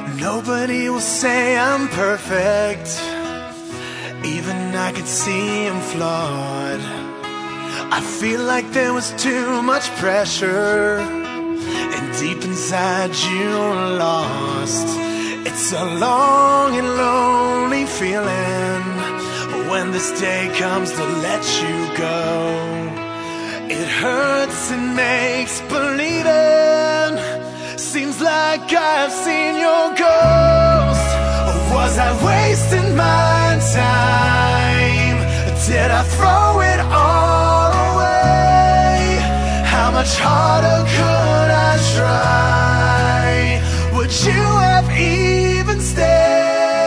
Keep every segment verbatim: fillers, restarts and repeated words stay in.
Nobody will say I'm perfect, even I could see I'm flawed. I feel like there was too much pressure, and deep inside you're lost. It's a long and lonely feeling when this day comes to let you go. It hurts and makes believing seems like I've seen your ghost. Or was I wasting my time? Did I throw it all away? How much harder could I try? Would you have even stayed?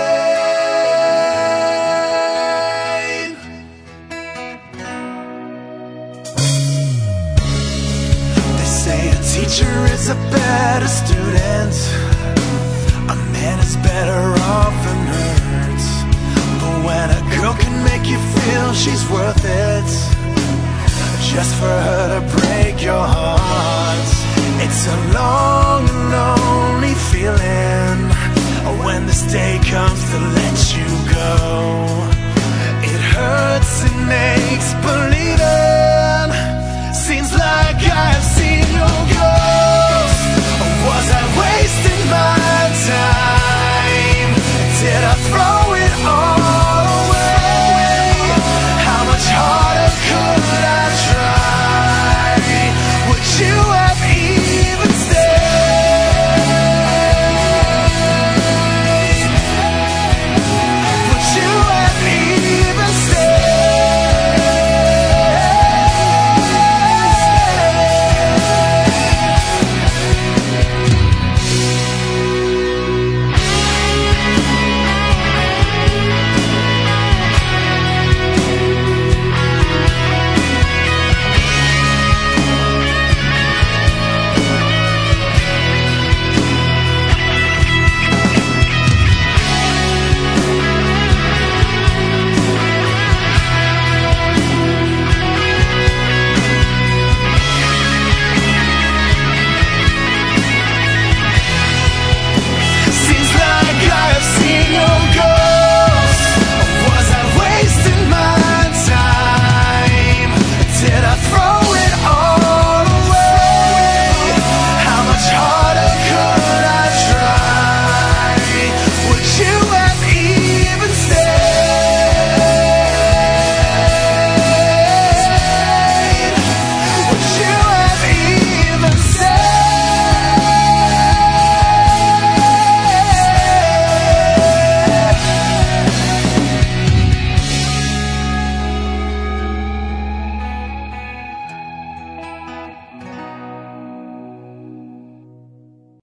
They say a teacher is a better student, a man is better off than hurt. But when a girl can make you feel she's worth it, just for her to break your heart, it's a long